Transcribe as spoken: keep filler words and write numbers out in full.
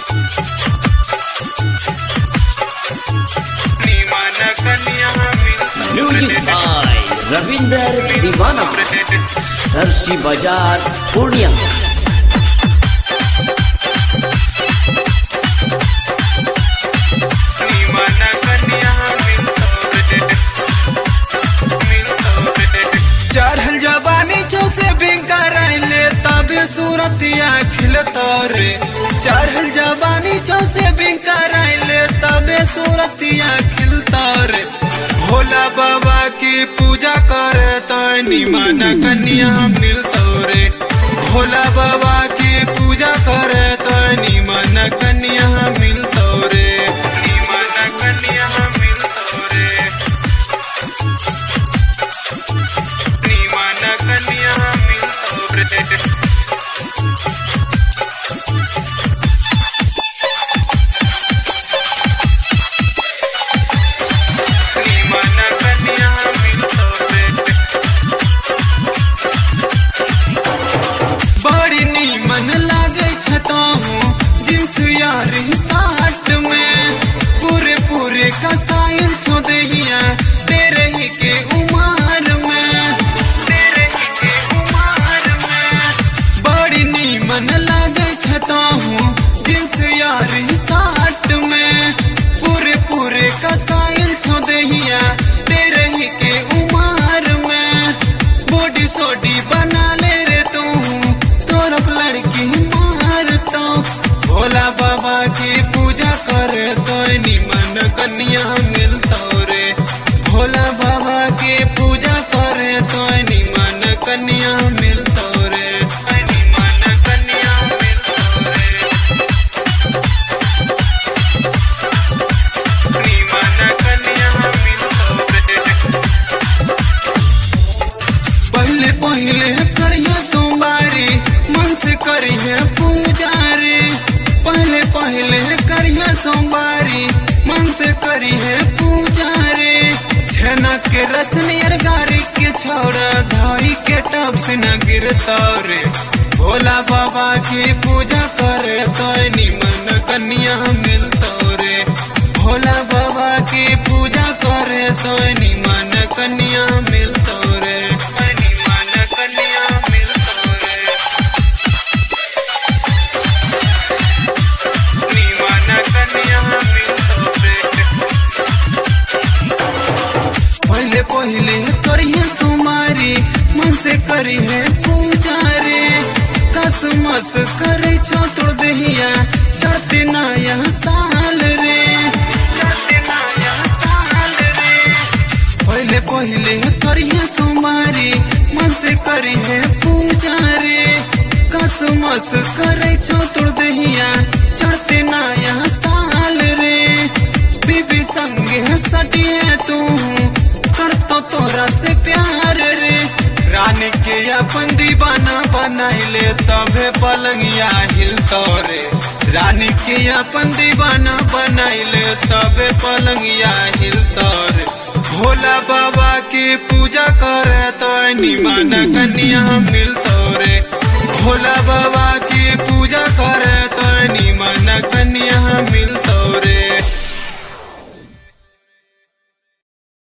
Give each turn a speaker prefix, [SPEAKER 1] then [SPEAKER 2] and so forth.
[SPEAKER 1] Music by Ravinder दीवाना, सरसी बाजार पूर्णिया।
[SPEAKER 2] चढ़ल जवानी से बिंकर तबे सूरतिया खिलतौरे, चढ़ल जवानी से बिंकर तबे सूरतिया खिलतौरे। भोला बाबा की पूजा करे तो निमन कन्या मिलतौरे, भोला बाबा की पूजा करे तो निमन कन्या मिलतौरे, निमन कन्या मिलतौरे, निमन कन्या मिलतौरे। बड़ी नीमन लागे छताहूँ जिन्स यारी साठ में, पूरे पूरे कसाइल छो दहिया तेरे ही के उमर में, तेरे ही के उमर में। बड़ी नीमन लागे छताहूँ जिन्स यारी साठ में, पूरे पूरे कसाइल छो दहिया तेरे ही के उमर में। बॉडी सोडी बना ले रे तू तोरप लड़की मारता, भोला बाबा की पूजा करे तो निमन कन्या मिलता रे, भोला बाबा की पूजा करे तो निमन कन्या मिलता रे, निमन कन्या मिलता रे, निमन कन्या मिलता रे। पहले पहले करिए सोमवारी मन से करिए पूजा रे, पहले पहले करिए सोमवारी मन से करिए पूजा रे। छेना के रस नियर गारी के छोड़ा धाई के टब से न गिरता रे, भोला बाबा की पूजा करे तो निमन कन्या मिलता रे, भोला बाबा की पूजा करे तो निमन कन्या मिलता रे, निमन कन्या मिलता रे, निमन कन्या मिलता रे। पहले पहले करिए सुमारी मन से करिए पूजा रे, कसमस करे चतुर दहिया चढ़ते नया साल रे, चढ़ते नया साल रे। पहले पहले करिए सुमारी मन से करिए पूजा रे, कसमस करे चतुर दहिया चढ़ते नया साल रे। बीबी संगे सटिए तू कर तो तोरा से प्यार रे, रानी के अपन दीवाना बनाइले तबे पलंगिया हिलतो रे, रानी के अपन दीवाना बनाइले तबे पलंगिया हिलतो रे। भोला बाबा की पूजा करे तो निमन कन्या मिलतो रे, भोला बाबा की पूजा करे तो निमन कन्या मिलतो रे।